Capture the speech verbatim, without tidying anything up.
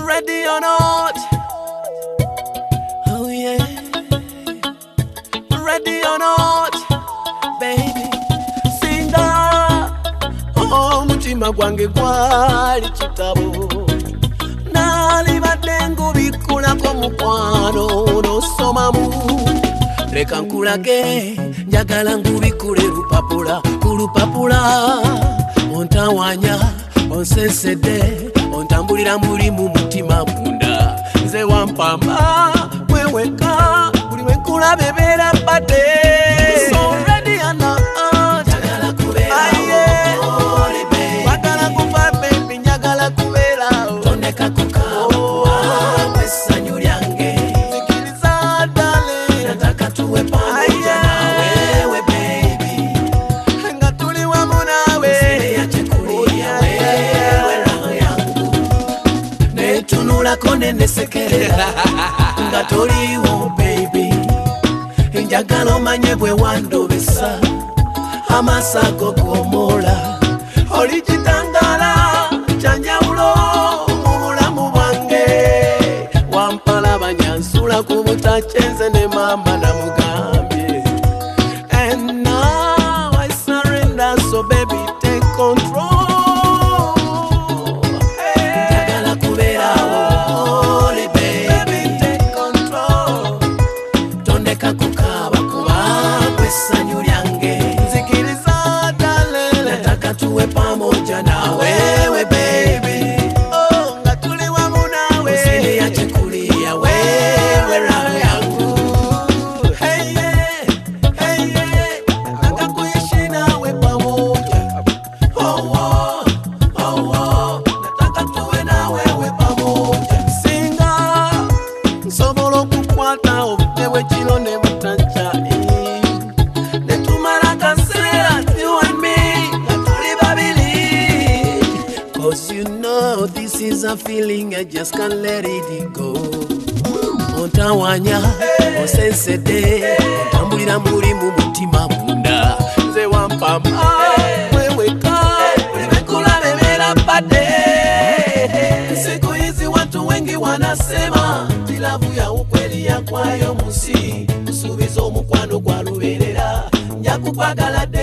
ready or not. Oh yeah, ready or not, baby. Singa, oh mutima gwange gwali kitabo. Nali badengu bikula ko mukwano no somamu. Leka nkulage njagala ngubikule lupapula kulupapula. Ontawanya onsesede ontambulira muri mu mutima munda. Nze wampamba weweka buli wenkula bebera pate. So ready or not, njagala kubera oli baby. Wagala kufa baby njagala kubera tondeka kukawa kwesanyu lyange. Sikiliza darling nataka tuwe pamoja na wewe baby. Nga tuli wamu nawe usiniache kulia wewe roho yangu. Netunula kone nesekerera nga toliwo baby. Njagala omanye bwe wandobesa amasago gomola. Oli kitangala kyanjawulo mu bulamu bwange. Wampala banyansula ku butakyenze ne mama namugambye. And now I surrender, so baby take control. Njagala kubeerawo oli baby take control. Tondeka kukaba kuba kwesanyu lyange. Nzikiriza darling nataka tuwe pamoja na wewe baby. Oh nga tuli wamu nawe usiniache kulia wewe roho yangu. Hey yeah, hey yeah, nataka kuishi nawe pamoja. Oh oh, oh oh, nataka tuwe na wewe pamoja. Singa nsobola okukwata obutewe kiro ne butanchai. Netumala kaseera you and me nga tuli babiri. Cause you know this is a feeling I just can't let it go. Ontawanya onsensede ontambulira muri mu mutima munda. Nze wampamba weweka buli wenkula bebera pate. Siku hizi watu wengi wanasema tilavu ya ukweli ya kwayo musi. Usubizo mukwano kwa luberera njakukwagala de